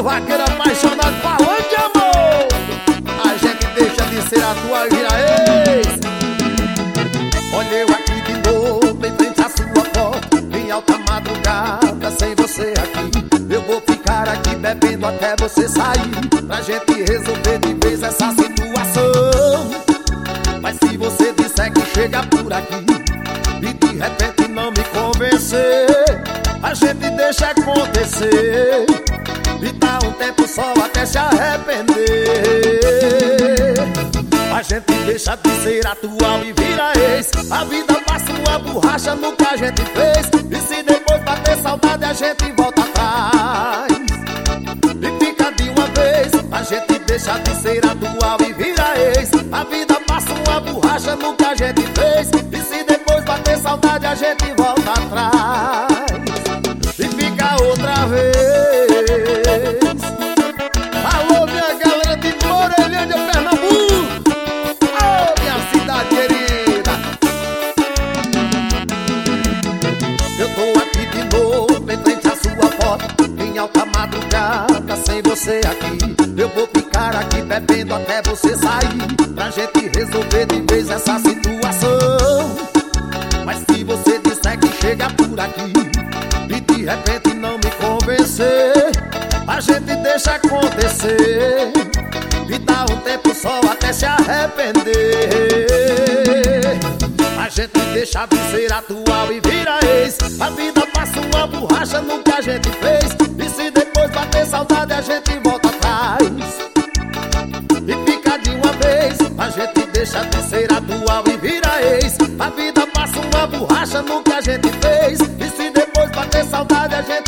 vaqueiro apaixonado falando de amor. A gente deixa de ser atual e vira ex. Olha eu aqui de novo, em frente à sua porta, em alta madrugada, sem você aqui. Eu vou ficar aqui bebendo até você sair, pra gente resolver de vez essa situação. Mas se você disser que chega por aqui e de repente não me convencer, a gente deixa acontecer e dá um tempo só até se arrepender. A gente deixa de ser atual e vira ex. A vida passa uma borracha no que a gente fez, e se depois bater saudade a gente volta atrás e fica de uma vez. A gente deixa de ser atual e vira ex. A vida passa uma borracha no que a gente fez, e se depois bater saudade a gente volta atrás e fica outra vez. Alô, minha galera de Orelhândia, Pernambuco. Oh, minha cidade querida. Eu tô aqui de novo, em frente à sua porta, em alta madrugada, sem você aqui. Eu vou ficar aqui bebendo até você sair, pra gente resolver de vez essa situação. Mas se você disser que chega por aqui e de repente não me convencer, a gente deixa acontecer e dá um tempo só até se arrepender. A gente deixa de ser atual e vira ex. A vida passa uma borracha no que a gente fez, e se depois bater saudade a gente volta atrás e fica de uma vez. A gente deixa de ser atual e vira ex. A vida passa uma borracha no que a gente fez, e se depois bater saudade a gente